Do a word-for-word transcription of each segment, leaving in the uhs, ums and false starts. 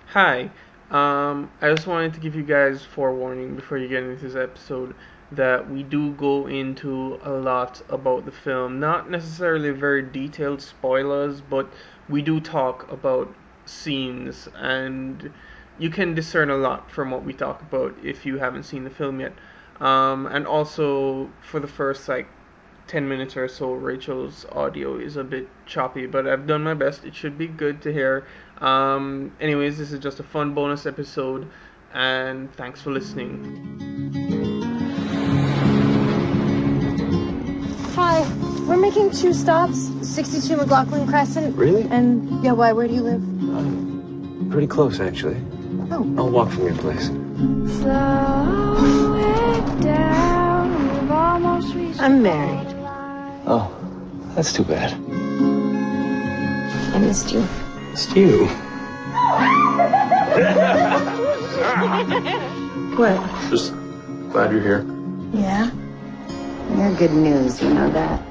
Hi. Um, I just wanted to give you guys forewarning before you get into this episode that we do go into a lot about the film. Not necessarily very detailed spoilers, but we do talk about scenes, and you can discern a lot from what we talk about if you haven't seen the film yet. Um, and also, for the first like ten minutes or so, Rachel's audio is a bit choppy, but I've done my best. It should be good to hear. Um, anyways, this is just a fun bonus episode, and thanks for listening. Hi, we're making two stops. sixty-two McLaughlin Crescent. Really? And, yeah, why? Where do you live? Uh, pretty close, actually. Oh. I'll walk from your place. Slow it down. We've almost reached. I'm married. Oh, that's too bad. I missed you. It's you. What? Just glad you're here. Yeah? You're good news, you know that.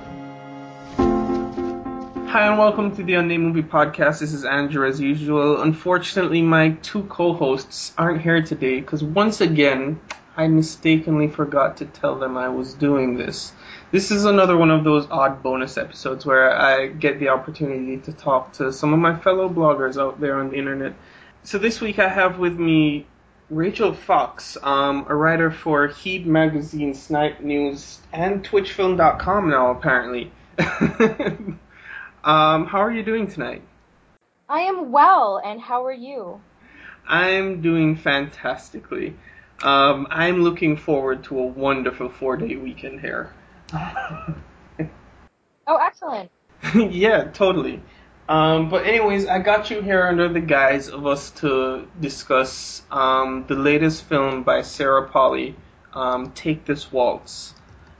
Hi and welcome to the Unnamed Movie Podcast. This is Andrew as usual. Unfortunately, my two co-hosts aren't here today because once again, I mistakenly forgot to tell them I was doing this. This is another one of those odd bonus episodes where I get the opportunity to talk to some of my fellow bloggers out there on the internet. So this week I have with me Rachel Fox, um, a writer for Heeb Magazine, Snipe News, and Twitch Film dot com now, apparently. um, how are you doing tonight? I am well, and how are you? I'm doing fantastically. Um, I'm looking forward to a wonderful four-day weekend here. Oh, excellent. Yeah, totally. Um, but anyways, I got you here under the guise of us to discuss um, the latest film by Sarah Polley, um, Take This Waltz.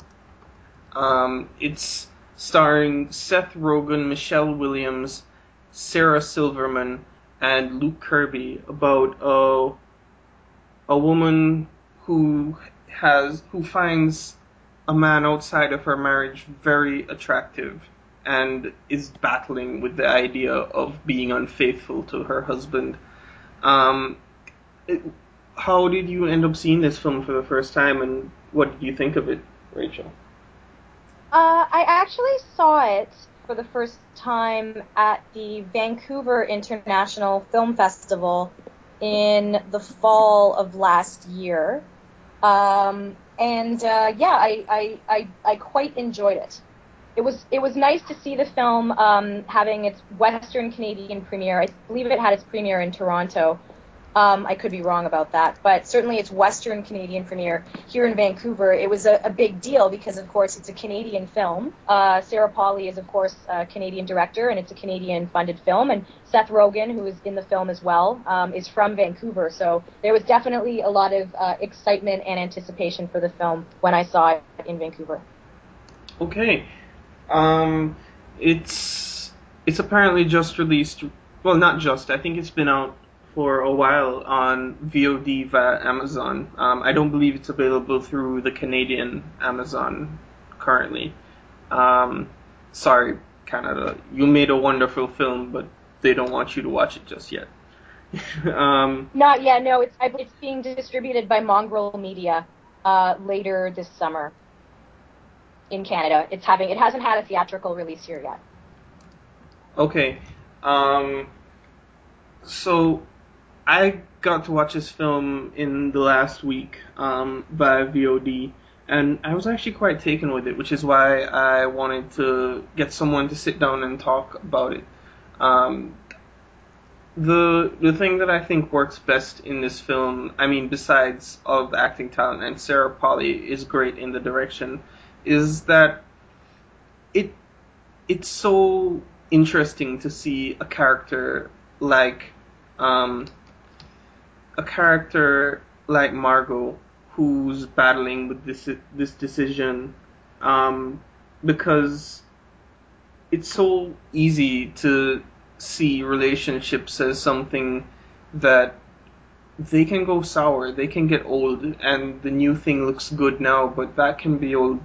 Um, it's starring Seth Rogen, Michelle Williams, Sarah Silverman, and Luke Kirby about a a woman who has who finds a man outside of her marriage very attractive and is battling with the idea of being unfaithful to her husband. Um, it, how did you end up seeing this film for the first time, and what did you think of it, Rachel? Uh, I actually saw it for the first time at the Vancouver International Film Festival in the fall of last year. Um, and uh, yeah, I, I, I, I quite enjoyed it. It was it was nice to see the film um, having its Western Canadian premiere. I believe it had its premiere in Toronto. Um, I could be wrong about that, but certainly its Western Canadian premiere here in Vancouver. It was a, a big deal because, of course, it's a Canadian film. Uh, Sarah Polley is, of course, a Canadian director, and it's a Canadian-funded film. And Seth Rogen, who is in the film as well, um, is from Vancouver. So there was definitely a lot of uh, excitement and anticipation for the film when I saw it in Vancouver. Okay. Um, it's it's apparently just released. Well, not just. I think it's been out for a while on V O D via Amazon. Um, I don't believe it's available through the Canadian Amazon currently. Um, sorry, Canada. You made a wonderful film, but they don't want you to watch it just yet. um, Not yet, no. It's it's being distributed by Mongrel Media uh, later this summer in Canada. It's having it hasn't had a theatrical release here yet. okay. Um, so I got to watch this film in the last week um, via V O D, and I was actually quite taken with it, which is why I wanted to get someone to sit down and talk about it. Um, the the thing that I think works best in this film, I mean, besides all of the acting talent, and Sarah Polley is great in the direction, is that it it's so interesting to see a character like um, a character like Margot who's battling with this this decision, um, because it's so easy to see relationships as something that they can go sour, they can get old, and the new thing looks good now, but that can be old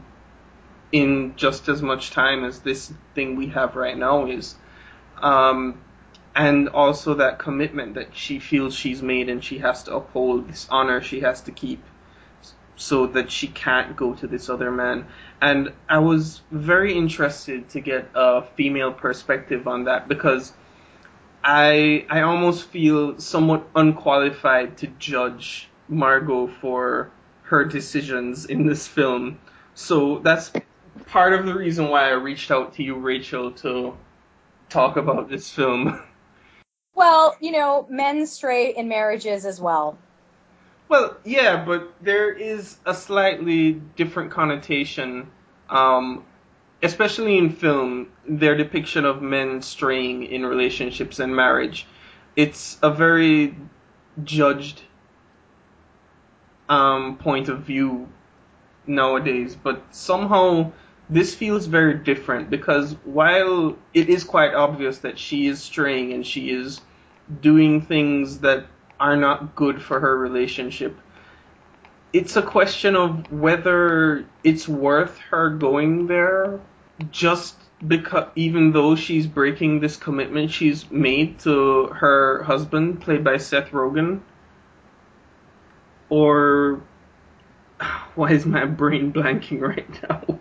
in just as much time as this thing we have right now is. Um, and also that commitment that she feels she's made and she has to uphold, this honor she has to keep, so that she can't go to this other man. And I was very interested to get a female perspective on that, because I I almost feel somewhat unqualified to judge Margot for her decisions in this film. So that's part of the reason why I reached out to you, Rachel, to talk about this film. Well, you know, men stray in marriages as well. Well, yeah, but there is a slightly different connotation, um, especially in film, their depiction of men straying in relationships and marriage. It's a very judged um, point of view nowadays, but somehow this feels very different, because while it is quite obvious that she is straying and she is doing things that are not good for her relationship, it's a question of whether it's worth her going there, just because, even though she's breaking this commitment she's made to her husband, played by Seth Rogen. Or why is my brain blanking right now?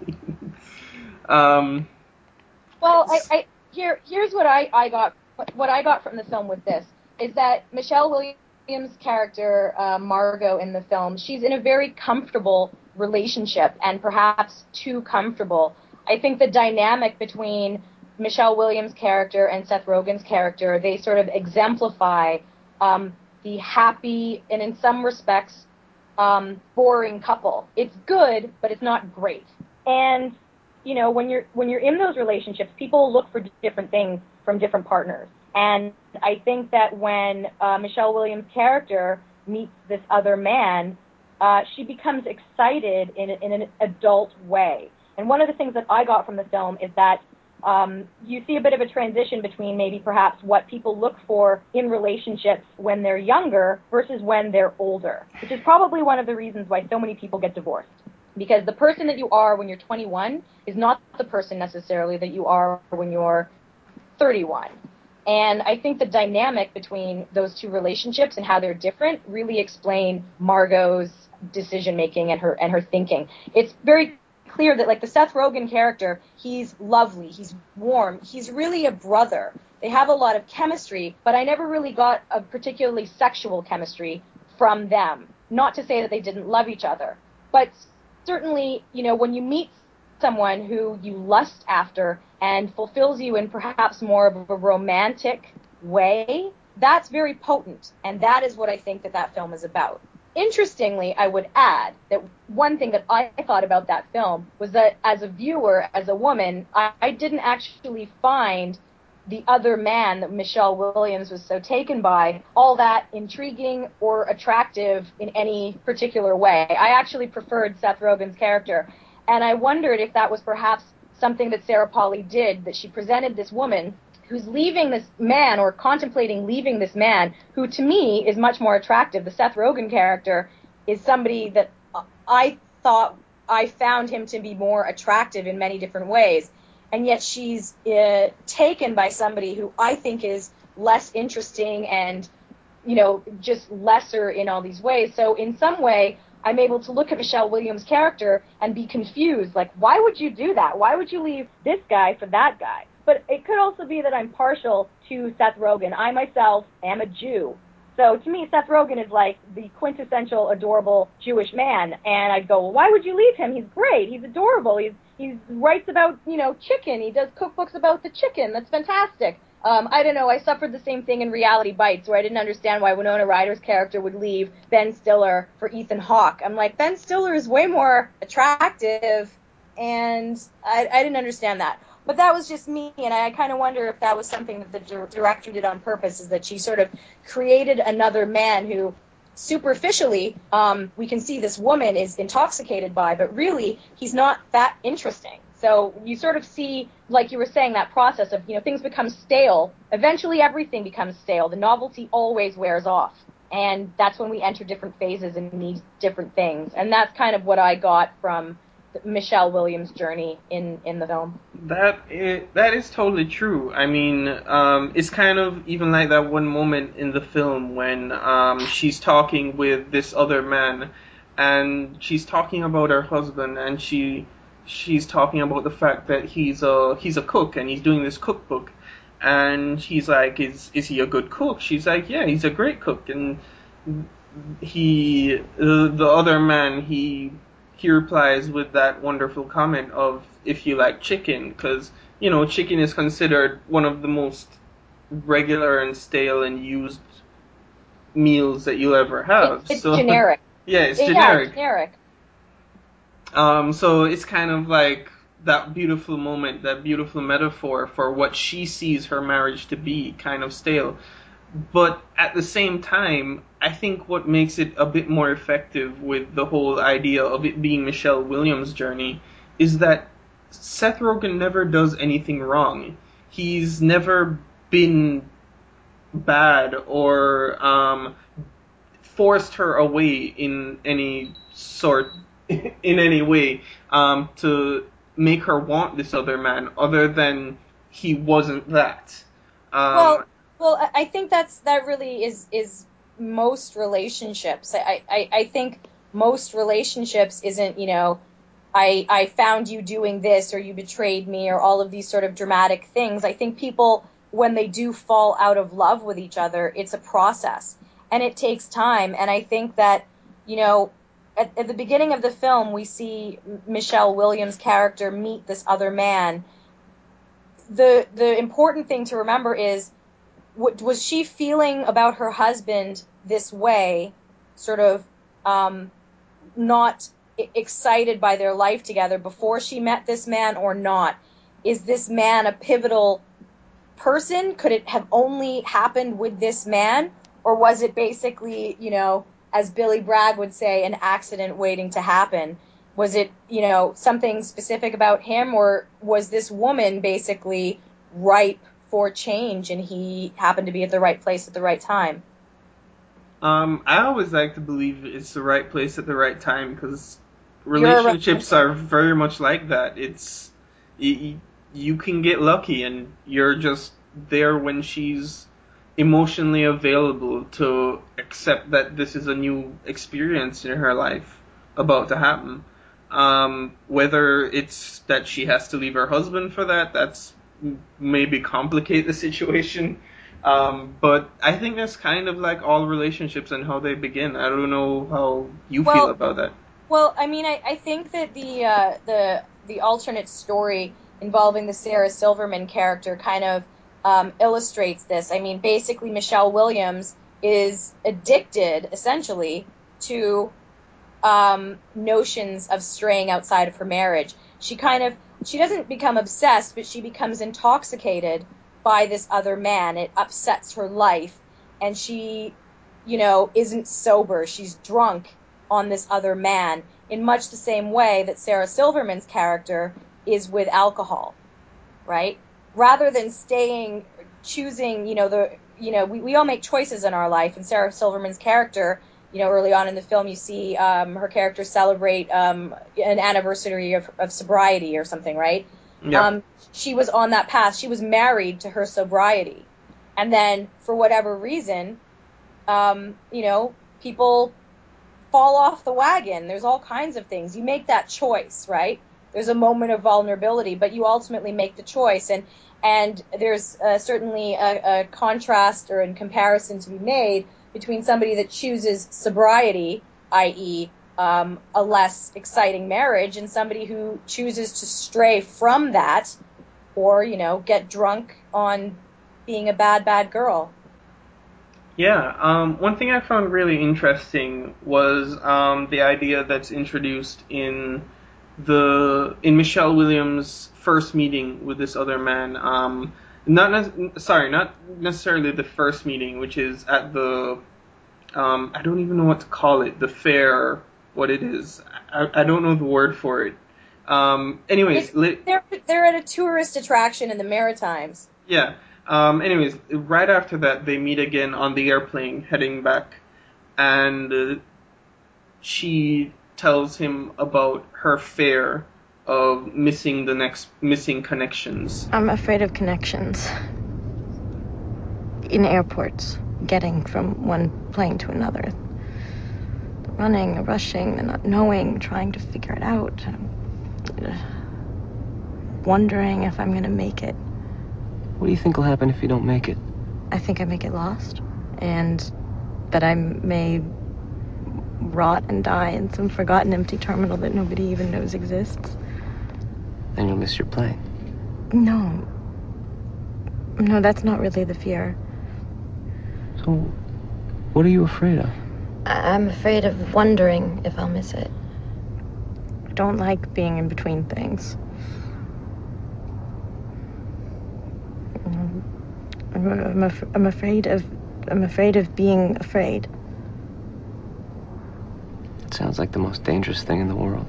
um, Well, I, I here here's what I, I got what I got from the film with this is that Michelle Williams' character, uh, Margot, in the film, she's in a very comfortable relationship, and perhaps too comfortable. I think the dynamic between Michelle Williams' character and Seth Rogen's character, they sort of exemplify um, the happy and, in some respects, um, boring couple. It's good, but it's not great. And you know, when you're when you're in those relationships, people look for different things from different partners. And I think that when uh, Michelle Williams' character meets this other man, uh, she becomes excited in, in an adult way. And one of the things that I got from the film is that um, you see a bit of a transition between maybe perhaps what people look for in relationships when they're younger versus when they're older, which is probably one of the reasons why so many people get divorced. Because the person that you are when you're twenty-one is not the person necessarily that you are when you're thirty-one. And I think the dynamic between those two relationships and how they're different really explain Margot's decision-making and her and her thinking. It's very clear that, like, the Seth Rogen character, he's lovely, he's warm, he's really a brother. They have a lot of chemistry, but I never really got a particularly sexual chemistry from them. Not to say that they didn't love each other, but certainly, you know, when you meet someone who you lust after and fulfills you in perhaps more of a romantic way, that's very potent. And that is what I think that that film is about. Interestingly, I would add that one thing that I thought about that film was that as a viewer, as a woman, I, I didn't actually find the other man that Michelle Williams was so taken by all that intriguing or attractive in any particular way. I actually preferred Seth Rogen's character, and I wondered if that was perhaps something that Sarah Polley did, that she presented this woman who's leaving this man or contemplating leaving this man who, to me, is much more attractive. The Seth Rogen character is somebody that I thought I found him to be more attractive in many different ways. And yet she's uh, taken by somebody who I think is less interesting and, you know, just lesser in all these ways. So in some way, I'm able to look at Michelle Williams' character and be confused. Like, why would you do that? Why would you leave this guy for that guy? But it could also be that I'm partial to Seth Rogen. I myself am a Jew. So to me, Seth Rogen is like the quintessential adorable Jewish man. And I'd go, well, why would you leave him? He's great. He's adorable. He's He writes about, you know, chicken. He does cookbooks about the chicken. That's fantastic. Um, I don't know. I suffered the same thing in Reality Bites, where I didn't understand why Winona Ryder's character would leave Ben Stiller for Ethan Hawke. I'm like, Ben Stiller is way more attractive, and I, I didn't understand that. But that was just me, and I kind of wonder if that was something that the director did on purpose, is that she sort of created another man who superficially, um, we can see this woman is intoxicated by, but really, he's not that interesting. So you sort of see, like you were saying, that process of, you know, things become stale. Eventually, everything becomes stale. The novelty always wears off. And that's when we enter different phases and need different things. And that's kind of what I got from Michelle Williams' journey in, in the film. That is, that is totally true. I mean, um, it's kind of even like that one moment in the film when um, she's talking with this other man, and she's talking about her husband, and she she's talking about the fact that he's a he's a cook and he's doing this cookbook, and he's like, is is he a good cook? She's like, yeah, he's a great cook, and he the, the other man he he replies with that wonderful comment of if you like chicken, because you know chicken is considered one of the most regular and stale and used meals that you'll ever have. It, it's so generic. yeah, it's It- generic. Yeah, generic. Um, so it's kind of like that beautiful moment, that beautiful metaphor for what she sees her marriage to be, kind of stale. But at the same time, I think what makes it a bit more effective with the whole idea of it being Michelle Williams' journey is that Seth Rogen never does anything wrong. He's never been bad or um, forced her away in any sort, in any way, um, to make her want this other man, other than he wasn't that. Um, Well, well, I- I think that's that really is is most relationships. I, I, I think most relationships isn't, you know, I I found you doing this or you betrayed me or all of these sort of dramatic things. I think people, when they do fall out of love with each other, it's a process and it takes time. And I think that, you know, at, at the beginning of the film, we see Michelle Williams' character meet this other man. The the important thing to remember is, what was she feeling about her husband this way, sort of um, not excited by their life together before she met this man or not? Is this man a pivotal person? Could it have only happened with this man? Or was it basically, you know, as Billy Bragg would say, an accident waiting to happen? Was it, you know, something specific about him, or was this woman basically ripe for change and he happened to be at the right place at the right time? Um, I always like to believe it's the right place at the right time because You're a relationships are very much like that. It's you, you can get lucky and you're just there when she's emotionally available to accept that this is a new experience in her life about to happen. Um, whether it's that she has to leave her husband for that, that's maybe complicate the situation. Um, but I think that's kind of like all relationships and how they begin. I don't know how you Well, feel about that. Well, I mean, I, I think that the uh, the the alternate story involving the Sarah Silverman character kind of um, illustrates this. I mean, basically, Michelle Williams is addicted, essentially, to um, notions of straying outside of her marriage. She kind of she doesn't become obsessed, but she becomes intoxicated by this other man. It upsets her life, and she, you know, isn't sober. She's drunk on this other man in much the same way that Sarah Silverman's character is with alcohol, right? Rather than staying, choosing, you know, the, you know, we, we all make choices in our life, and Sarah Silverman's character, you know, early on in the film, you see um, her character celebrate um, an anniversary of, of sobriety or something, right? Yeah. Um, she was on that path. She was married to her sobriety. And then, for whatever reason, um, you know, people fall off the wagon. There's all kinds of things. You make that choice, right? There's a moment of vulnerability, but you ultimately make the choice. And and there's uh, certainly a, a contrast or a comparison to be made between somebody that chooses sobriety, that is, um, a less exciting marriage, and somebody who chooses to stray from that, or, you know, get drunk on being a bad, bad girl. Yeah, um, one thing I found really interesting was um, the idea that's introduced in the in Michelle Williams' first meeting with this other man. Um, not ne- sorry, not necessarily the first meeting, which is at the um, I don't even know what to call it, the fair, what it is. I, I don't know the word for it. Um, anyways, It's, li- they're they're at a tourist attraction in the Maritimes. yeah. Um, anyways, right after that, they meet again on the airplane heading back, and uh, she tells him about her fear of missing the next missing connections. I'm afraid of connections. In airports, getting from one plane to another. The running, the rushing, the not knowing, trying to figure it out. Wondering if I'm going to make it. What do you think will happen if you don't make it? I think I may get lost. And that I may rot and die in some forgotten empty terminal that nobody even knows exists. Then you'll miss your plane. No. No, that's not really the fear. So, what are you afraid of? I- I'm afraid of wondering if I'll miss it. I don't like being in between things. Um, I'm, I'm, af- I'm afraid of I'm afraid of being afraid. It sounds like the most dangerous thing in the world.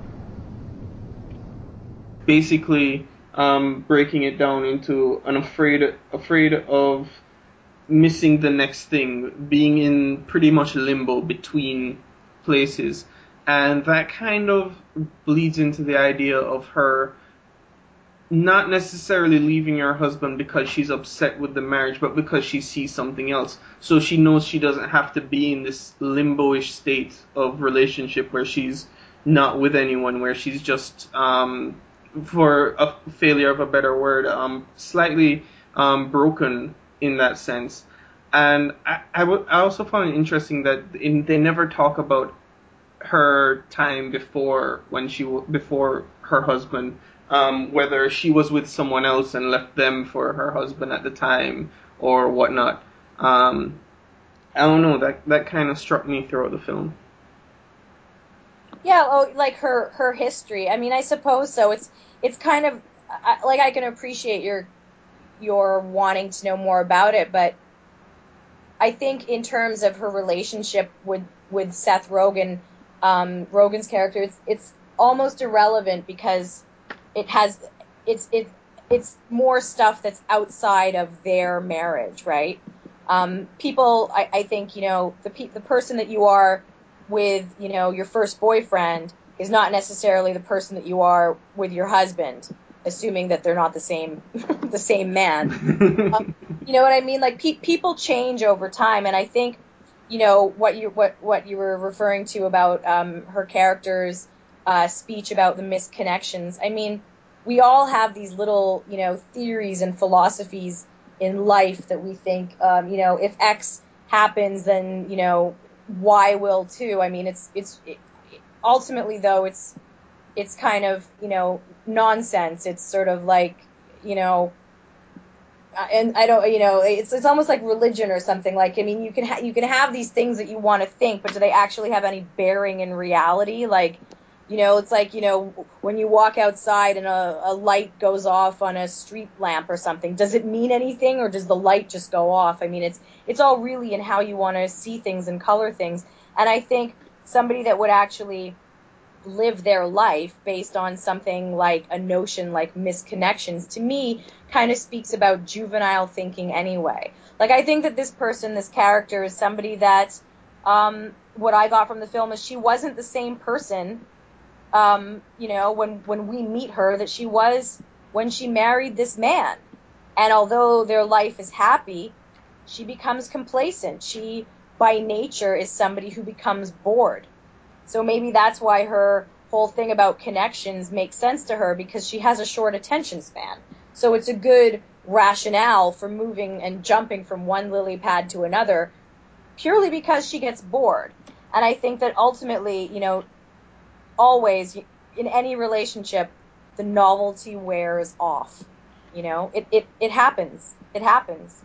Basically, um, breaking it down into an afraid afraid of missing the next thing, being in pretty much limbo between places, and that kind of bleeds into the idea of her not necessarily leaving her husband because she's upset with the marriage, but because she sees something else. So she knows she doesn't have to be in this limbo-ish state of relationship where she's not with anyone, where she's just, um, for a failure of a better word, um, slightly um, broken in that sense. And I, I, w- I also found it interesting that in, they never talk about her time before when she w- before her husband, um, whether she was with someone else and left them for her husband at the time or whatnot. Um, I don't know, that that kind of struck me throughout the film. Yeah, oh, like her her history. I mean, I suppose so. It's it's kind of I, like I can appreciate your your wanting to know more about it, but I think in terms of her relationship with with Seth Rogen, um, Rogen's character, it's it's almost irrelevant because it has it's it it's more stuff that's outside of their marriage, right? Um, people, I, I think, you know, the pe- the person that you are with, you know, your first boyfriend is not necessarily the person that you are with your husband, assuming that they're not the same the same man. Um, you know what I mean? Like pe- people change over time, and I think, you know, what you what what you were referring to about um, her character's uh, speech about the misconnections. I mean, we all have these little, you know, theories and philosophies in life that we think, um, you know, if X happens, then, you know, Y will too. I mean, it's it's it, ultimately though it's it's kind of, you know, nonsense. It's sort of like, you know. Uh, and I don't, you know, it's it's almost like religion or something. Like, I mean, you can ha- you can have these things that you want to think, but do they actually have any bearing in reality? Like, you know, it's like, you know, when you walk outside and a, a light goes off on a street lamp or something, does it mean anything, or does the light just go off? I mean, it's it's all really in how you want to see things and color things. And I think somebody that would actually live their life based on something like a notion like misconnections, to me, kind of speaks about juvenile thinking anyway. Like, I think that this person, this character, is somebody that, um, what I got from the film is she wasn't the same person, um, you know, when, when we meet her, that she was when she married this man. And although their life is happy, she becomes complacent. She, by nature, is somebody who becomes bored. So maybe that's why her whole thing about connections makes sense to her, because she has a short attention span. So it's a good rationale for moving and jumping from one lily pad to another, purely because she gets bored. And I think that ultimately, you know, always in any relationship, the novelty wears off. You know, it, it, it happens. It happens.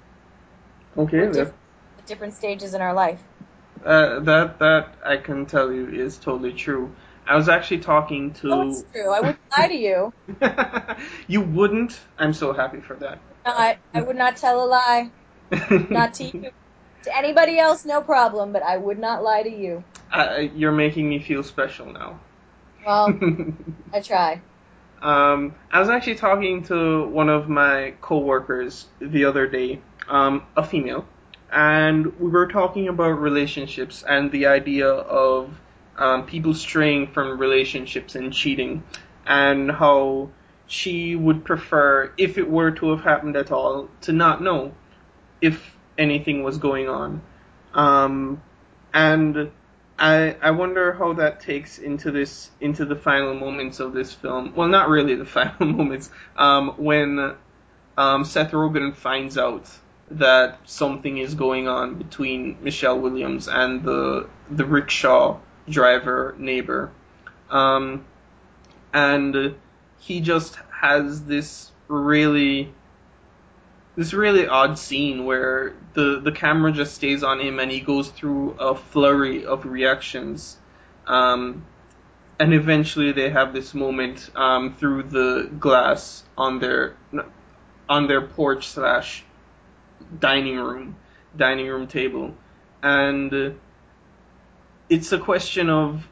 Okay, We're that, diff- at different stages in our life. uh, that that I can tell you is totally true. I was actually talking Oh, it's to. true. I wouldn't lie to you. You wouldn't? I'm so happy for that. I, I would not tell a lie. Not to you. To anybody else, no problem, but I would not lie to you. I, you're making me feel special now. Well, I try. Um, I was actually talking to one of my coworkers the other day, um, a female, and we were talking about relationships and the idea of um, people straying from relationships and cheating, and how she would prefer, if it were to have happened at all, to not know if anything was going on. Um, and I I wonder how that takes into this into the final moments of this film. Well, not really the final moments. Um, when um, Seth Rogen finds out that something is going on between Michelle Williams and the the rickshaw driver neighbor, um, and he just has this really this really odd scene where the the camera just stays on him and he goes through a flurry of reactions, um, and eventually they have this moment um, through the glass on their on their porch slash dining room dining room table, and it's a question of,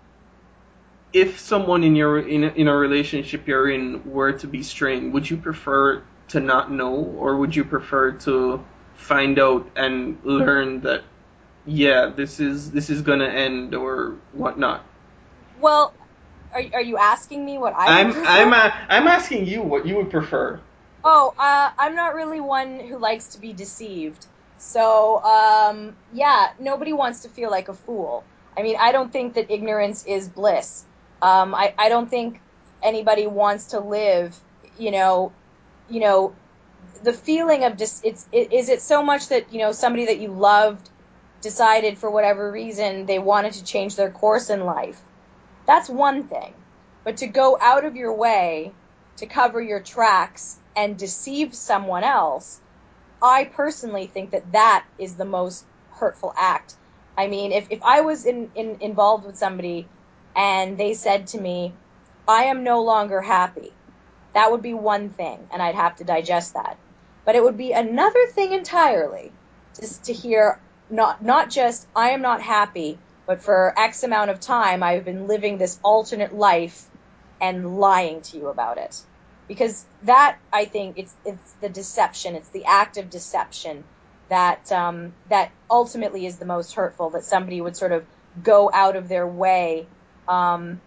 if someone in your in a, in a relationship you're in were to be straying, would you prefer to not know, or would you prefer to find out and learn that, yeah, this is this is gonna end or whatnot? Well, are are you asking me what I I'm would prefer? I'm uh, I'm asking you what you would prefer. Oh, uh, I'm not really one who likes to be deceived. So, um, yeah, nobody wants to feel like a fool. I mean, I don't think that ignorance is bliss. Um, I, I don't think anybody wants to live, you know, you know, the feeling of just, it's, it, is it so much that, you know, somebody that you loved decided for whatever reason they wanted to change their course in life? That's one thing. But to go out of your way to cover your tracks and deceive someone else, I personally think that that is the most hurtful act. I mean, if, if I was in, in, involved with somebody and they said to me, I am no longer happy, that would be one thing, and I'd have to digest that. But it would be another thing entirely just to hear not not just, I am not happy, but for X amount of time I've been living this alternate life and lying to you about it. Because that, I think, it's it's the deception, it's the act of deception that um, that ultimately is the most hurtful, that somebody would sort of go out of their way um,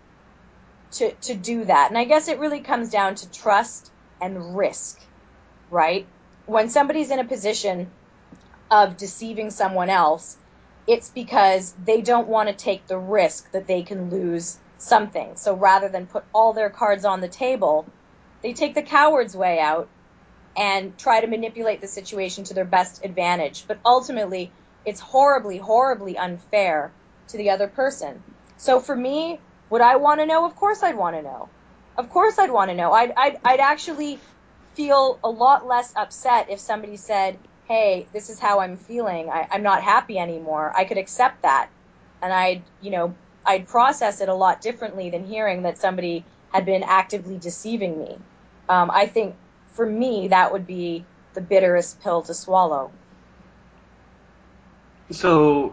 to to do that. And I guess it really comes down to trust and risk, right? When somebody's in a position of deceiving someone else, it's because they don't want to take the risk that they can lose something. So rather than put all their cards on the table, they take the coward's way out and try to manipulate the situation to their best advantage. But ultimately, it's horribly, horribly unfair to the other person. So for me, would I want to know? Of course I'd want to know. Of course I'd want to know. I'd, I'd, I'd actually feel a lot less upset if somebody said, hey, this is how I'm feeling. I, I'm not happy anymore. I could accept that. And I'd, you know, I'd process it a lot differently than hearing that somebody had been actively deceiving me. Um, I think for me, that would be the bitterest pill to swallow. So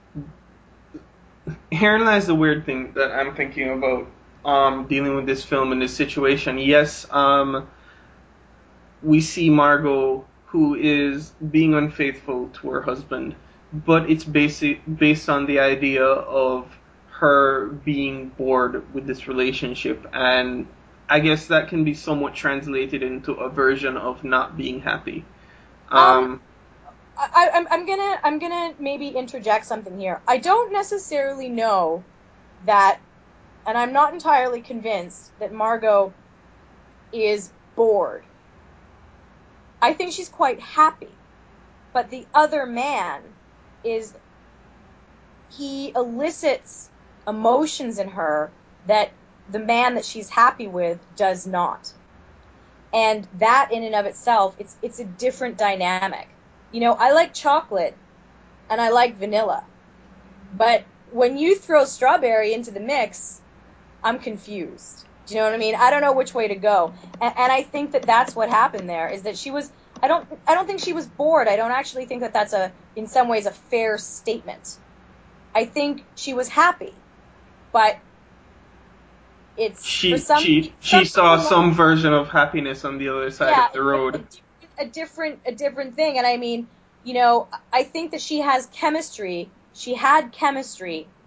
herein lies the weird thing that I'm thinking about um, dealing with this film and this situation. Yes, um, we see Margot, who is being unfaithful to her husband, but it's basic, based on the idea of her being bored with this relationship, and I guess that can be somewhat translated into a version of not being happy. Um, um, I, I'm, I'm gonna, I'm gonna maybe interject something here. I don't necessarily know that, and I'm not entirely convinced that Margot is bored. I think she's quite happy. But the other man is, he elicits emotions in her that the man that she's happy with does not. And that in and of itself, it's it's a different dynamic. You know, I like chocolate and I like vanilla. But when you throw strawberry into the mix, I'm confused. Do you know what I mean? I don't know which way to go. And, and I think that that's what happened there, is that she was, I don't, I don't think she was bored. I don't actually think that that's a, in some ways, a fair statement. I think she was happy, but it's for she some, she some she saw people, some version of happiness on the other side yeah, of the a, road. a, a different, a different thing. And I mean, you know, I think that she has chemistry. She had chemistry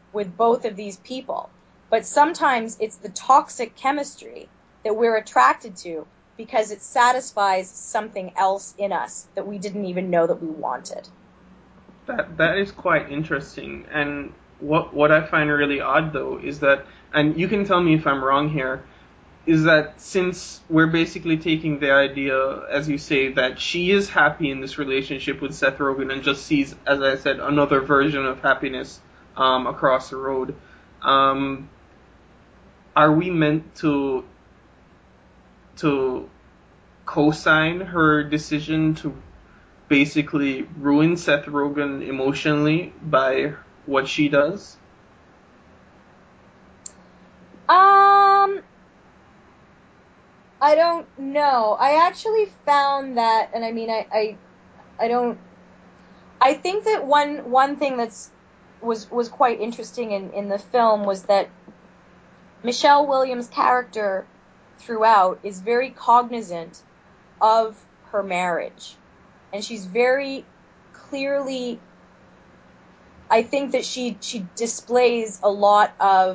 with both of these people. But sometimes it's the toxic chemistry that we're attracted to because it satisfies something else in us that we didn't even know that we wanted. That that is quite interesting. And what what I find really odd though is that, and you can tell me if I'm wrong here, is that since we're basically taking the idea, as you say, that she is happy in this relationship with Seth Rogen and just sees, as I said, another version of happiness um, across the road, um, are we meant to to co-sign her decision to basically ruin Seth Rogen emotionally by what she does? Um, I don't know. I actually found that, and I mean, I, I, I don't. I think that one one thing that's was was quite interesting in in the film was that Michelle Williams' character throughout is very cognizant of her marriage, and she's very clearly. I think that she she displays a lot of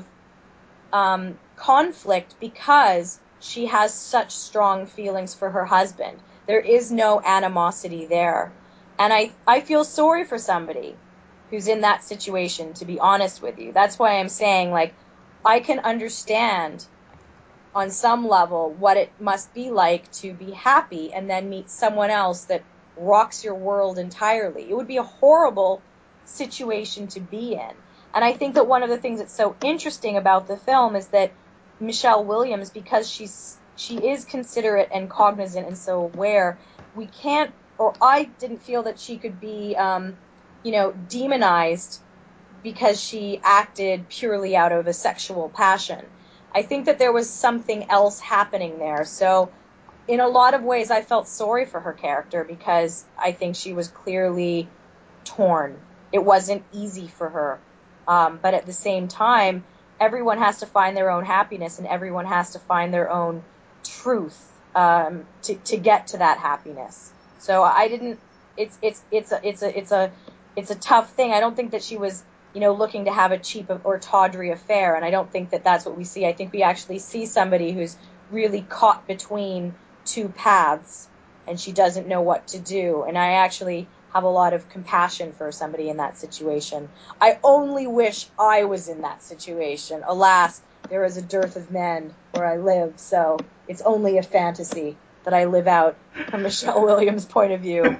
um, conflict because she has such strong feelings for her husband. There is no animosity there. And I, I feel sorry for somebody who's in that situation, to be honest with you. That's why I'm saying, like, I can understand on some level what it must be like to be happy and then meet someone else that rocks your world entirely. It would be a horrible situation to be in. And I think that one of the things that's so interesting about the film is that Michelle Williams, because she's she is considerate and cognizant and so aware, we can't, or I didn't feel that she could be, um, you know, demonized because she acted purely out of a sexual passion. I think that there was something else happening there. So in a lot of ways, I felt sorry for her character because I think she was clearly torn. It wasn't easy for her. Um, but at the same time, everyone has to find their own happiness and everyone has to find their own truth um, to, to get to that happiness. So I didn't. It's it's it's a it's a it's a it's a tough thing. I don't think that she was, you know, looking to have a cheap or tawdry affair, and I don't think that that's what we see. I think we actually see somebody who's really caught between two paths, and she doesn't know what to do. And I actually have a lot of compassion for somebody in that situation. I only wish I was in that situation. Alas, there is a dearth of men where I live, so it's only a fantasy that I live out from Michelle Williams' point of view.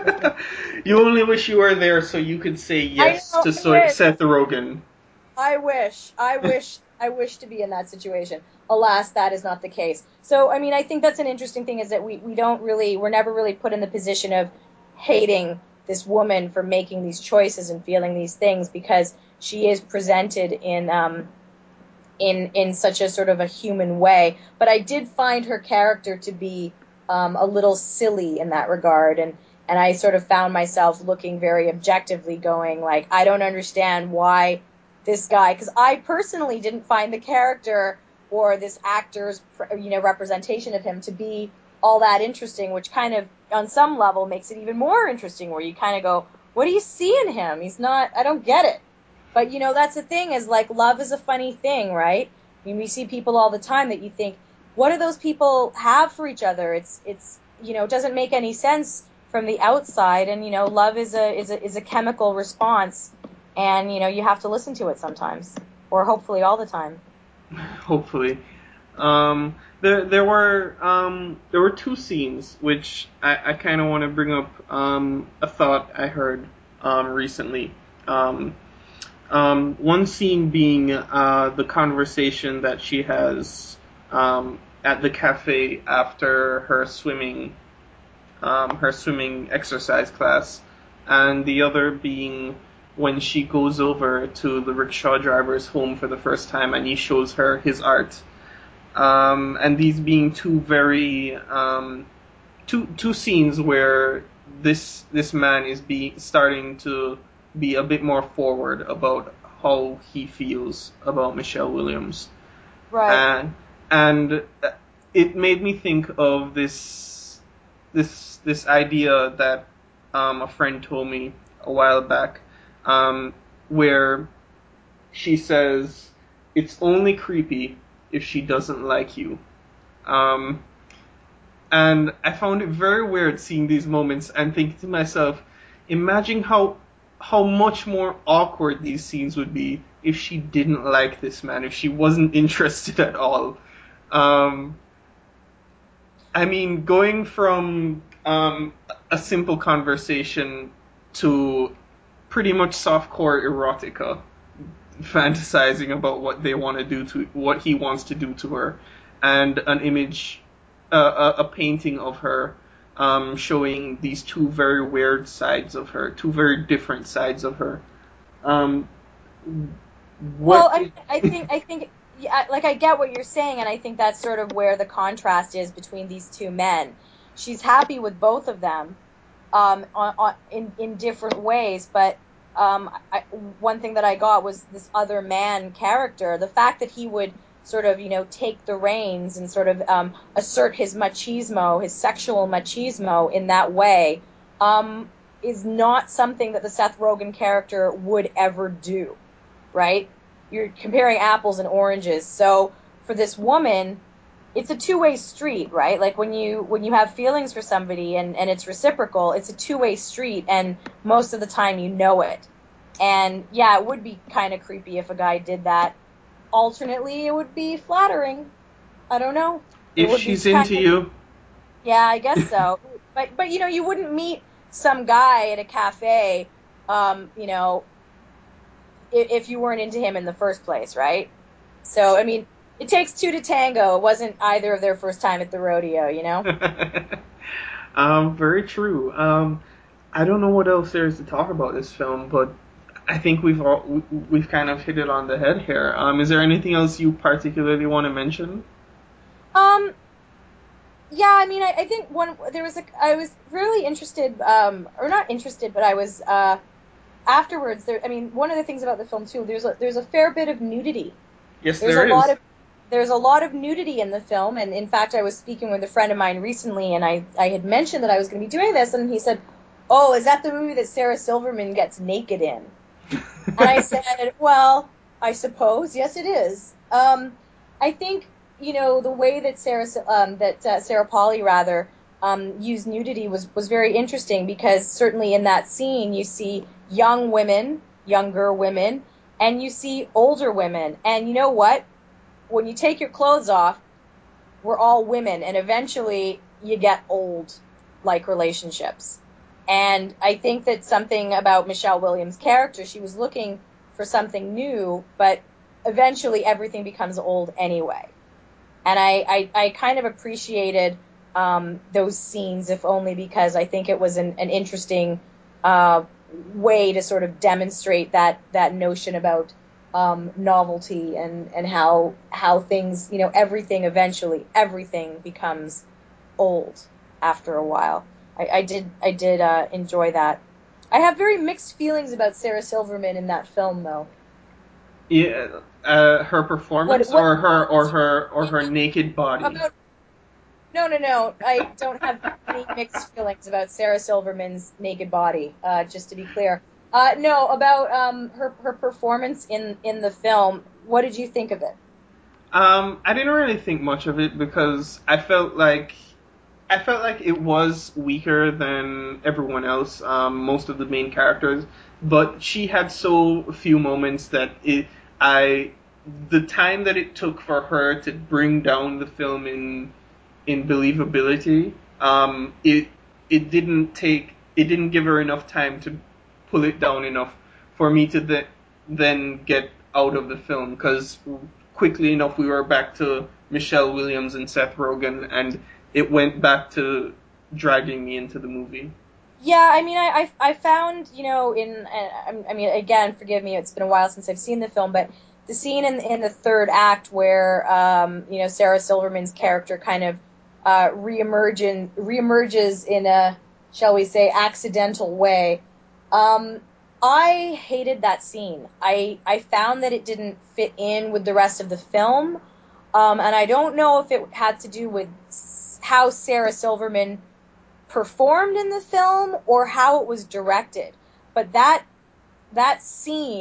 You only wish you were there so you could say yes know, to I so- wish. Seth Rogen. I wish, I wish, I wish to be in that situation. Alas, that is not the case. So, I mean, I think that's an interesting thing is that we, we don't really, we're never really put in the position of hating this woman for making these choices and feeling these things because she is presented in, um, in, in such a sort of a human way. But I did find her character to be, um, a little silly in that regard. And, and I sort of found myself looking very objectively going like, I don't understand why this guy, because I personally didn't find the character or this actor's, you know, representation of him to be all that interesting, which kind of, on some level, makes it even more interesting, where you kind of go, what do you see in him? He's not, I don't get it. But, you know, that's the thing, is like, love is a funny thing, right? I mean, we see people all the time that you think, what do those people have for each other? It's, it's, you know, it doesn't make any sense from the outside, and, you know, love is a, is a, is a chemical response. And, you know, you have to listen to it sometimes. Or hopefully all the time. Hopefully. Um, there there were um, there were two scenes which I, I kind of want to bring up um, a thought I heard um, recently. Um, um, one scene being uh, the conversation that she has um, at the cafe after her swimming um, her swimming exercise class, and the other being when she goes over to the rickshaw driver's home for the first time and he shows her his art. Um, and these being two very um, two two scenes where this this man is be starting to be a bit more forward about how he feels about Michelle Williams. Right. And and it made me think of this this this idea that um, a friend told me a while back, um, where she says, "It's only creepy if she doesn't like you." Um, and I found it very weird seeing these moments and thinking to myself, imagine how how much more awkward these scenes would be if she didn't like this man, if she wasn't interested at all. Um, I mean, going from um, a simple conversation to pretty much softcore erotica, fantasizing about what they want to do to, what he wants to do to her, and an image, uh, a, a painting of her, um, showing these two very weird sides of her, two very different sides of her. Um, Well, what? I, I think I think yeah, like I get what you're saying, and I think that's sort of where the contrast is between these two men. She's happy with both of them, um, on, on, in in different ways, but um, I, one thing that I got was this other man character. The fact that he would sort of, you know, take the reins and sort of um, assert his machismo, his sexual machismo in that way, um, is not something that the Seth Rogen character would ever do. Right? You're comparing apples and oranges. So for this woman, it's a two-way street, right? Like when you when you have feelings for somebody and, and it's reciprocal, it's a two-way street, and most of the time you know it. And yeah, it would be kind of creepy if a guy did that. Alternately, it would be flattering. I don't know. It If would be she's kind into of, you. yeah, I guess so. But but you know, you wouldn't meet some guy at a cafe, um, you know, if you weren't into him in the first place, right? So, I mean, it takes two to tango. It wasn't either of their first time at the rodeo, you know? um, very true. Um, I don't know what else there is to talk about this film, but I think we've all, we've kind of hit it on the head here. Um, is there anything else you particularly want to mention? Um, yeah, I mean, I, I think one, there was a, I was really interested, um, or not interested, but I was, uh, afterwards, there, I mean, one of the things about the film, too, there's a, there's a fair bit of nudity. Yes, There's a there lot is. of there's a lot of nudity in the film, and in fact, I was speaking with a friend of mine recently, and I I had mentioned that I was going to be doing this, and he said, "Oh, is that the movie that Sarah Silverman gets naked in?" And I said, "Well, I suppose yes, it is." Um, I think you know the way that Sarah um, that uh, Sarah Polley rather um, used nudity was was very interesting, because certainly in that scene you see young women, younger women, and you see older women, and you know what? When you take your clothes off, we're all women, and eventually you get old, like relationships. And I think that something about Michelle Williams' character, she was looking for something new, but eventually everything becomes old anyway. And I, I, I kind of appreciated um, those scenes, if only because I think it was an, an interesting uh, way to sort of demonstrate that, that notion about um, novelty and, and how how things, you know, everything eventually, everything becomes old after a while. I, I did I did uh, enjoy that. I have very mixed feelings about Sarah Silverman in that film, though. Yeah, uh, her What performance, what or her, or her, or her naked body. about No, no, no. I don't have any mixed feelings about Sarah Silverman's naked body. Uh, just to be clear. Uh, no, about um, her her performance in in the film. What did you think of it? Um, I didn't really think much of it because I felt like I felt like it was weaker than everyone else, um, most of the main characters, but she had so few moments that it, I, the time that it took for her to bring down the film in, in believability, um, it, it didn't take, it didn't give her enough time to pull it down enough for me to th- then get out of the film, because quickly enough we were back to Michelle Williams and Seth Rogen, and it went back to dragging me into the movie. Yeah, I mean, I I, I found, you know, in uh, I mean, again, forgive me, it's been a while since I've seen the film, but the scene in in the third act where um, you know, Sarah Silverman's character kind of uh, reemerge reemerges in a, shall we say, accidental way. Um, I hated that scene. I I found that it didn't fit in with the rest of the film, um, and I don't know if it had to do with how Sarah Silverman performed in the film or how it was directed. But that that scene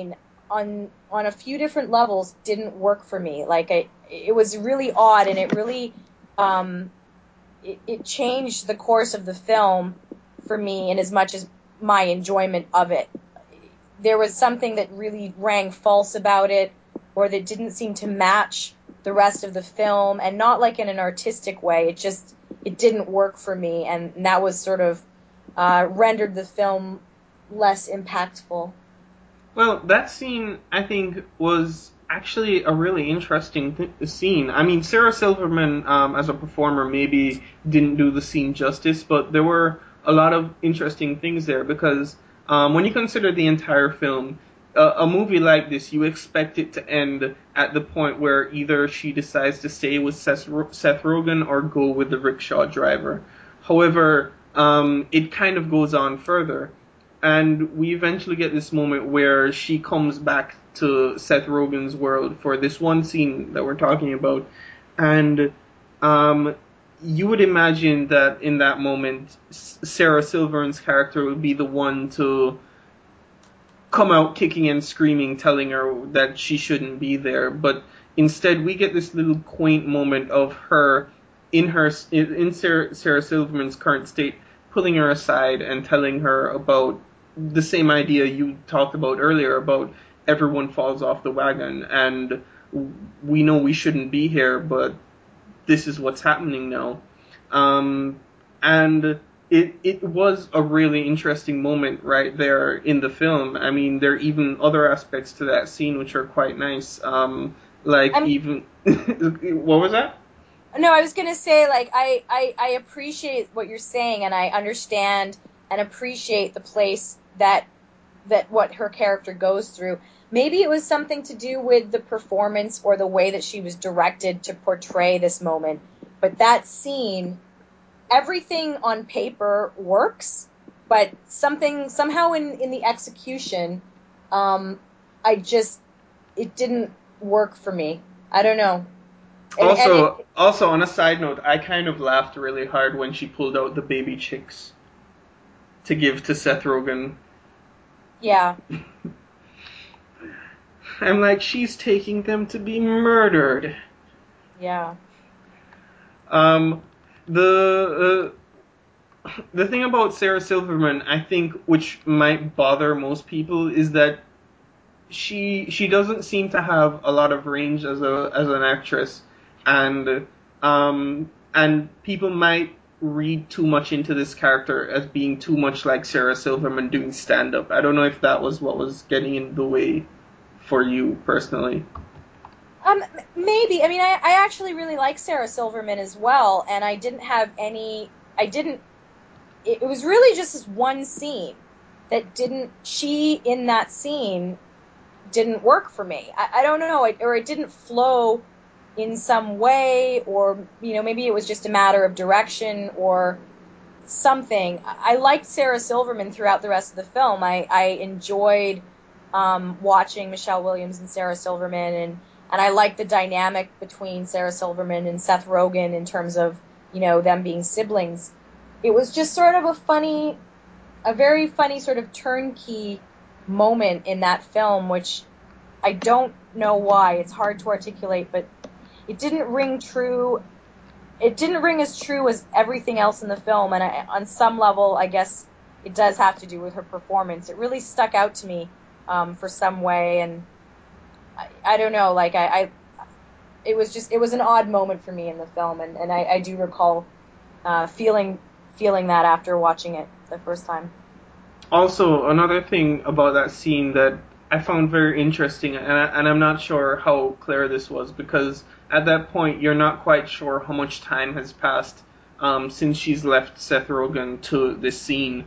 on on a few different levels didn't work for me. Like I, it was really odd, and it really um, it, it changed the course of the film for me in as much as my enjoyment of it. There was something that really rang false about it, or that didn't seem to match the rest of the film, and not like in an artistic way. It just, it didn't work for me, and that was sort of uh, rendered the film less impactful. Well, that scene, I think, was actually a really interesting th- scene. I mean, Sarah Silverman, um, as a performer, maybe didn't do the scene justice, but there were a lot of interesting things there because um, when you consider the entire film, uh, a movie like this, you expect it to end at the point where either she decides to stay with Seth, Seth Rogen or go with the rickshaw driver. However, um, it kind of goes on further. And we eventually get this moment where she comes back to Seth Rogen's world for this one scene that we're talking about. And um, you would imagine that in that moment, Sarah Silverman's character would be the one to come out kicking and screaming, telling her that she shouldn't be there. But instead, we get this little quaint moment of her in her in Sarah, Sarah Silverman's current state, pulling her aside and telling her about the same idea you talked about earlier about everyone falls off the wagon and we know we shouldn't be here, but this is what's happening now. Um, and it it was a really interesting moment right there in the film. I mean, there are even other aspects to that scene which are quite nice. Um, like I'm, even what was that? No, I was gonna say like I, I I appreciate what you're saying, and I understand and appreciate the place that that what her character goes through. Maybe it was something to do with the performance or the way that she was directed to portray this moment. But that scene, everything on paper works, but something somehow in, in the execution, um, I just it didn't work for me. I don't know. And, also, and it, also on a side note, I kind of laughed really hard when she pulled out the baby chicks to give to Seth Rogen. Yeah. I'm like, she's taking them to be murdered. Yeah. Um, the uh, the thing about Sarah Silverman, I think, which might bother most people, is that she she doesn't seem to have a lot of range as a as an actress, and um and people might read too much into this character as being too much like Sarah Silverman doing stand-up. I don't know if that was what was getting in the way for you personally. Um, maybe. I mean, I, I actually really like Sarah Silverman as well, and I didn't have any, I didn't, it, it was really just this one scene that didn't, she in that scene didn't work for me. I, I don't know, it, or it didn't flow in some way, or, you know, maybe it was just a matter of direction or something. I liked Sarah Silverman throughout the rest of the film. I, I enjoyed um, watching Michelle Williams and Sarah Silverman, and, and I liked the dynamic between Sarah Silverman and Seth Rogen in terms of, you know, them being siblings. It was just sort of a funny, a very funny sort of turnkey moment in that film, which I don't know why. It's hard to articulate, but it didn't ring true. It didn't ring as true as everything else in the film, and I, on some level, I guess it does have to do with her performance. It really stuck out to me um, for some way, and I, I don't know, like I, I, it was just, it was an odd moment for me in the film, and, and I, I do recall uh, feeling feeling that after watching it the first time. Also, another thing about that scene that I found very interesting, and, I, and I'm not sure how clear this was, because at that point you're not quite sure how much time has passed um, since she's left Seth Rogen to this scene.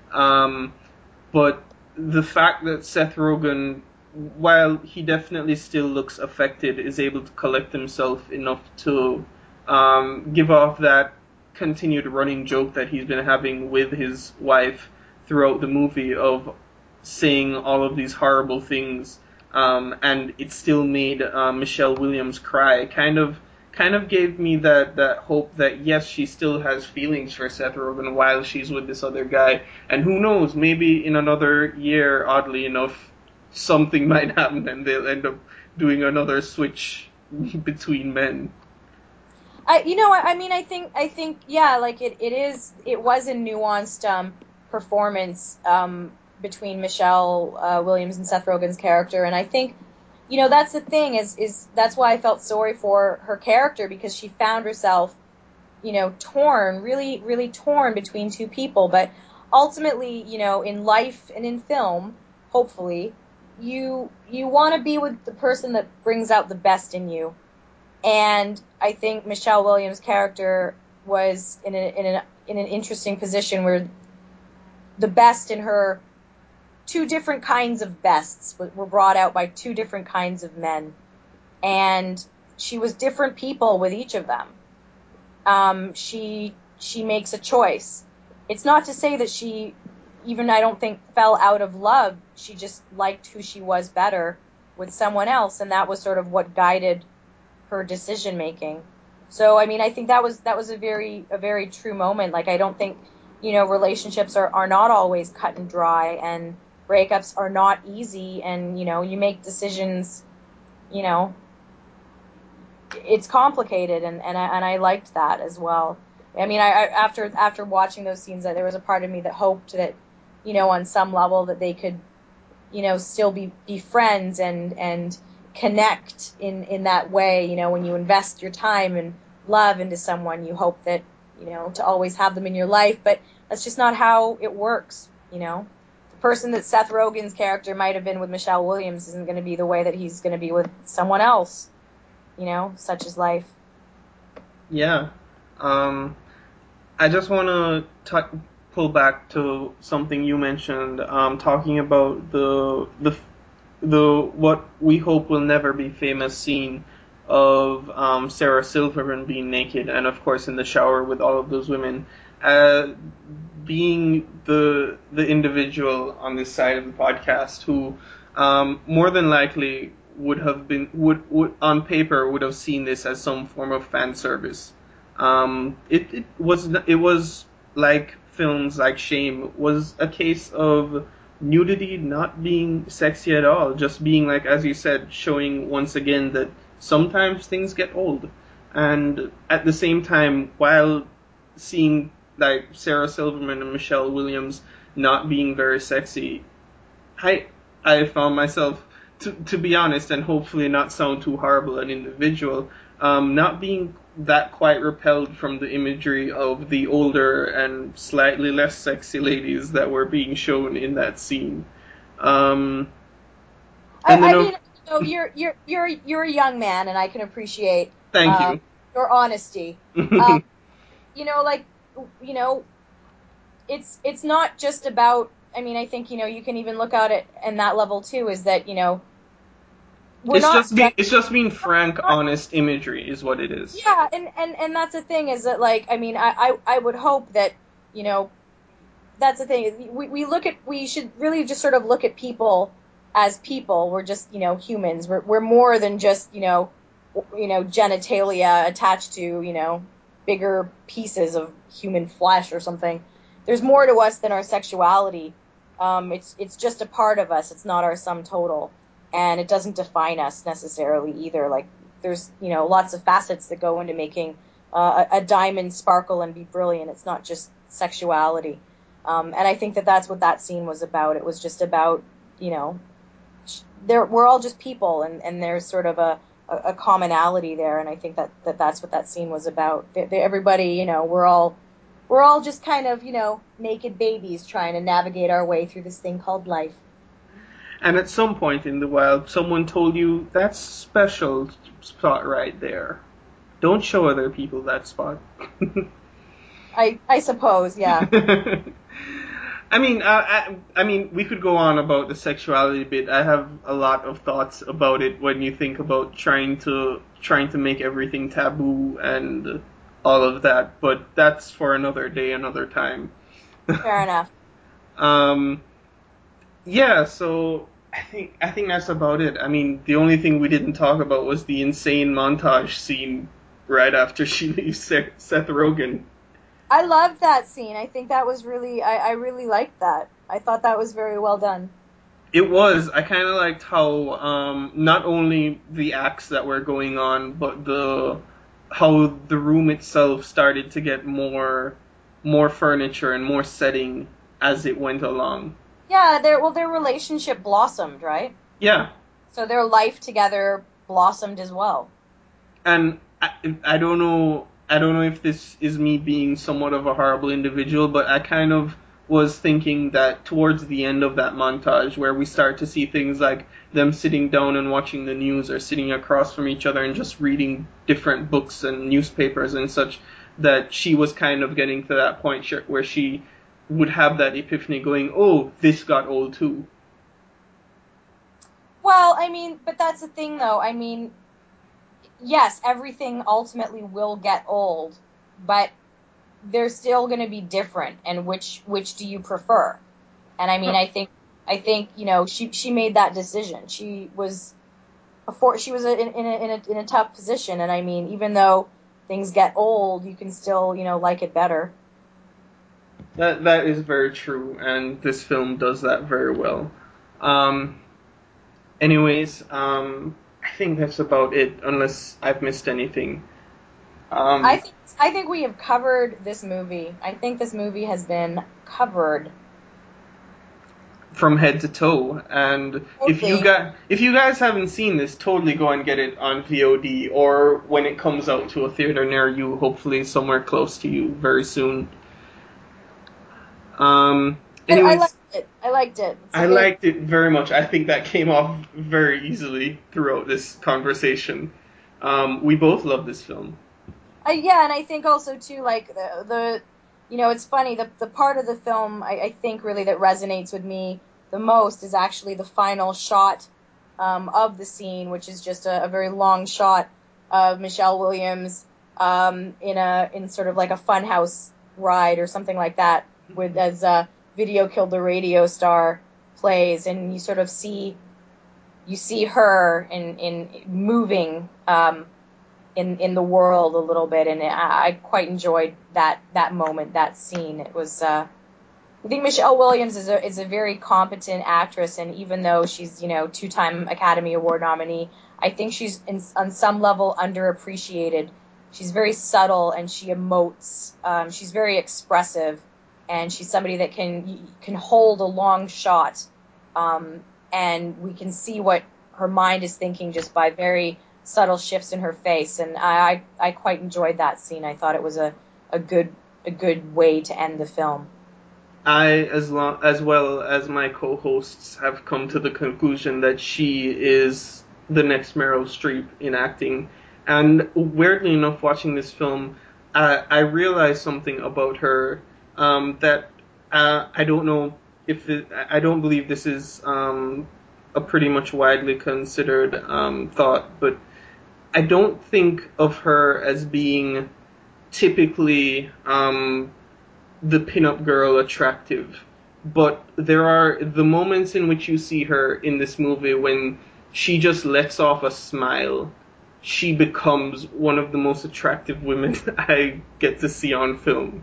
Um, but the fact that Seth Rogen, while he definitely still looks affected, is able to collect himself enough to um, give off that continued running joke that he's been having with his wife throughout the movie of saying all of these horrible things, um, and it still made uh, Michelle Williams cry. Kind of, kind of gave me that that hope that yes, she still has feelings for Seth Rogen while she's with this other guy, and who knows, maybe in another year, oddly enough, something might happen and they'll end up doing another switch between men. I, you know, I, I mean, I think, I think, yeah, like it, it is, it was a nuanced um, performance um, between Michelle uh, Williams and Seth Rogen's character, and I think, you know, that's the thing is, is that's why I felt sorry for her character, because she found herself, you know, torn, really, really torn between two people. But ultimately, you know, in life and in film, hopefully, you you want to be with the person that brings out the best in you. And I think Michelle Williams' character was in a, in an in an interesting position where the best in her, two different kinds of bests were brought out by two different kinds of men, and she was different people with each of them. Um, she she makes a choice. It's not to say that she, even I don't think, fell out of love. She just liked who she was better with someone else, and that was sort of what guided her decision making. So I mean, I think that was that was a very a very true moment. Like, I don't think, you know, relationships are, are not always cut and dry, and breakups are not easy, and you know, you make decisions, you know, it's complicated, and and I, and I liked that as well. I mean, I, I after after watching those scenes, there was a part of me that hoped that, you know, on some level that they could, you know, still be, be friends and and connect in, in that way. You know, when you invest your time and love into someone, you hope that, you know, to always have them in your life, but that's just not how it works, you know. The person that Seth Rogen's character might have been with Michelle Williams isn't going to be the way that he's going to be with someone else, you know, such is life. Yeah. Um, I just want to pull back to something you mentioned, um, talking about the the the what we hope will never be famous scene of um, Sarah Silverman being naked, and of course in the shower with all of those women. Uh, being the the individual on this side of the podcast who um, more than likely would have been would, would on paper would have seen this as some form of fan service. Um, it, it was it was like films like Shame was a case of nudity not being sexy at all, just being, like, as you said, showing once again that sometimes things get old. And at the same time, while seeing like Sarah Silverman and Michelle Williams not being very sexy, I I found myself, to to be honest, and hopefully not sound too horrible an individual, um, not being that quite repelled from the imagery of the older and slightly less sexy ladies that were being shown in that scene. Um, I, and then, I of, mean, you know, you're you're you're you're a young man, and I can appreciate thank uh, you. your honesty. Um, you know, like, you know, it's it's not just about. I mean, I think, you know, you can even look at it in that level too. Is that, you know, we're it's not just being just it's just being frank, not, honest imagery is what it is. yeah, and, and and that's the thing, is that, like, I mean, I, I I would hope that, you know, that's the thing. We we look at we should really just sort of look at people as people. We're just, you know, humans. We're we're more than just, you know, you know, genitalia attached to, you know, bigger pieces of human flesh or something. There's more to us than our sexuality. Um, it's it's just a part of us. It's not our sum total, and it doesn't define us necessarily either. Like, there's, you know, lots of facets that go into making uh, a, a diamond sparkle and be brilliant. It's not just sexuality. Um, and I think that that's what that scene was about. It was just about, you know, there we're all just people, and, and there's sort of a, a, a commonality there, and I think that, that that's what that scene was about. They, they, everybody, you know, we're all we're all just kind of, you know, naked babies trying to navigate our way through this thing called life. And at some point in the wild, someone told you, that's special spot right there. Don't show other people that spot. I I suppose, yeah. I mean, uh, I, I mean, we could go on about the sexuality bit. I have a lot of thoughts about it when you think about trying to trying to make everything taboo and all of that. But that's for another day, another time. Fair enough. um, yeah. So I think I think that's about it. I mean, the only thing we didn't talk about was the insane montage scene right after she leaves Seth, Seth Rogen. I loved that scene. I think that was really I, I really liked that. I thought that was very well done. It was. I kind of liked how um, not only the acts that were going on, but the how the room itself started to get more more furniture and more setting as it went along. Yeah, their well, their relationship blossomed, right? Yeah, So their life together blossomed as well. and I, I don't know. I don't know if this is me being somewhat of a horrible individual, but I kind of was thinking that towards the end of that montage where we start to see things like them sitting down and watching the news or sitting across from each other and just reading different books and newspapers and such, that she was kind of getting to that point where she would have that epiphany going, oh, this got old too. Well, I mean, but that's the thing though. I mean, yes, everything ultimately will get old, but they're still going to be different. And which which do you prefer? And I mean, I think I think you know she she made that decision. She was before she was in in a, in a in a tough position. And I mean, even though things get old, you can still you know like it better. That that is very true, and this film does that very well. Um, anyways, um, I think that's about it, unless I've missed anything. Um, I think I think we have covered this movie. I think this movie has been covered from head to toe. And totally. if you guys if you guys haven't seen this, totally go and get it on V O D or when it comes out to a theater near you, hopefully somewhere close to you very soon. Um. Anyways, I liked it. I liked it. I good... liked it very much. I think that came off very easily throughout this conversation. Um, we both love this film. Uh, yeah, and I think also too, like the, the you know, it's funny. The the part of the film I, I think really that resonates with me the most is actually the final shot um, of the scene, which is just a, a very long shot of Michelle Williams um, in a in sort of like a funhouse ride or something like that, with as uh, Video Killed the Radio Star plays, and you sort of see you see her in in moving. Um, in in the world a little bit, and I, I quite enjoyed that that moment, that scene. It was uh I think Michelle Williams is a is a very competent actress, and even though she's, you know, two-time Academy Award nominee, I think she's in, on some level underappreciated. She's very subtle and she emotes. Um, she's very expressive, and she's somebody that can can hold a long shot, um, and we can see what her mind is thinking just by very subtle shifts in her face. And I I, I quite enjoyed that scene. I thought it was a, a good a good way to end the film. I, as long as well as my co-hosts, have come to the conclusion that she is the next Meryl Streep in acting. And weirdly enough, watching this film, uh, I realized something about her um, that uh, I don't know if it, I don't believe this is um, a pretty much widely considered um, thought, but I don't think of her as being typically um, the pinup girl attractive, but there are the moments in which you see her in this movie when she just lets off a smile. She becomes one of the most attractive women I get to see on film.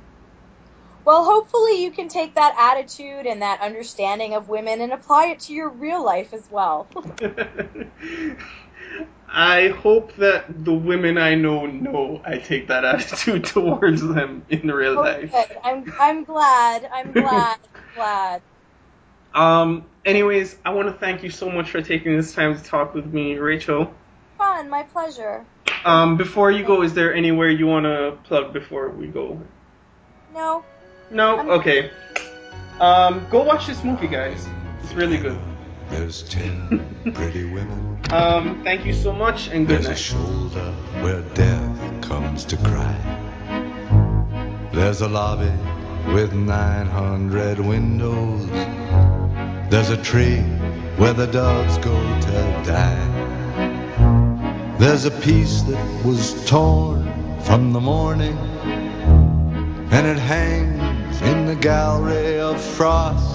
Well, hopefully you can take that attitude and that understanding of women and apply it to your real life as well. I hope that the women I know know I take that attitude towards them in real oh, life. Good. I'm I'm glad. I'm glad. glad. Um. Anyways, I want to thank you so much for taking this time to talk with me, Rachel. Fun. My pleasure. Um. Before you go, is there anywhere you want to plug before we go? No. No? I'm... Okay. Um. Go watch this movie, guys. It's really good. There's ten pretty women. Um. Thank you so much, and good There's night. a shoulder where death comes to cry. There's a lobby with nine hundred windows. There's a tree where the doves go to die. There's a piece that was torn from the morning, and it hangs in the gallery of frost.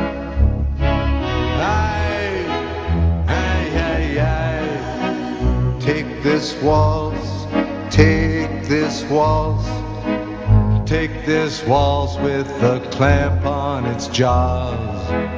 Aye, aye, aye, aye. Take this waltz, take this waltz. Take this waltz with a clamp on its jaws.